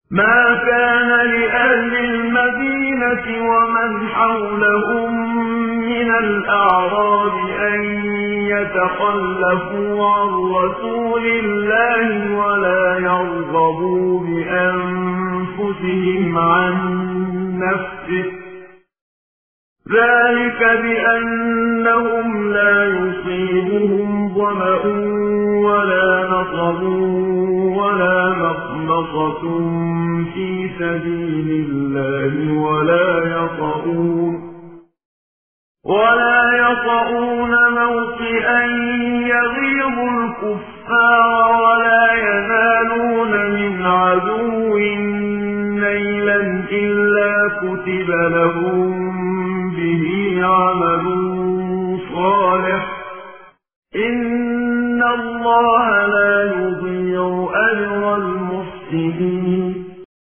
ما كان لأهل المدينة ومن حولهم من الأعراب أن يتخلفوا عن رسول الله ولا يرغبوا بأنفسهم عن نفسه، ذلك بأنهم لا يصيبهم ظمأ ولا نصب ولا مخمصة في سبيل الله ولا يطؤون موطئا يغيظ الكفار ولا ينالون من عدو نيلا إلا كتب لهم به عمل صالح، إن الله لا يضيع أجر المحسنين.